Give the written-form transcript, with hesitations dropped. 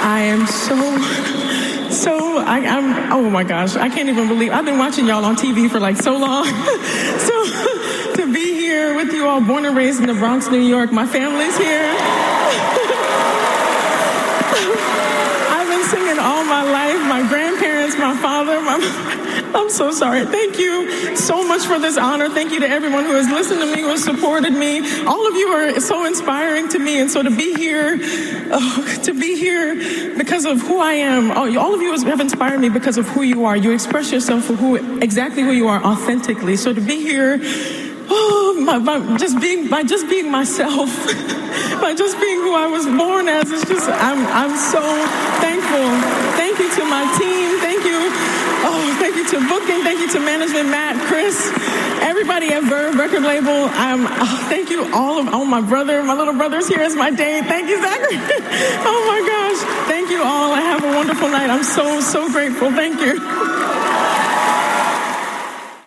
I am I'm, oh my gosh, I can't even believe, I've been watching y'all on TV for like so long. So to be here with you all, born and raised in the Bronx, New York, my family's here. I've been singing all my life, my grandparents, my father, I'm so sorry. Thank you so much for this honor. Thank you to everyone who has listened to me, who has supported me. All of you are so inspiring to me. And so to be here because of who I am, all of you have inspired me because of who you are. You express yourself for exactly who you are authentically. So to be here, by just being myself, by just being who I was born as, it's just, I'm so thankful. Thank you to my team. Thank you. Oh, thank you to booking. Thank you to management, Matt, Chris, everybody at Verve record label. Thank you all my little brother's here as my date. Thank you, Zachary. Oh my gosh. Thank you all. Have a wonderful night. I'm so grateful. Thank you.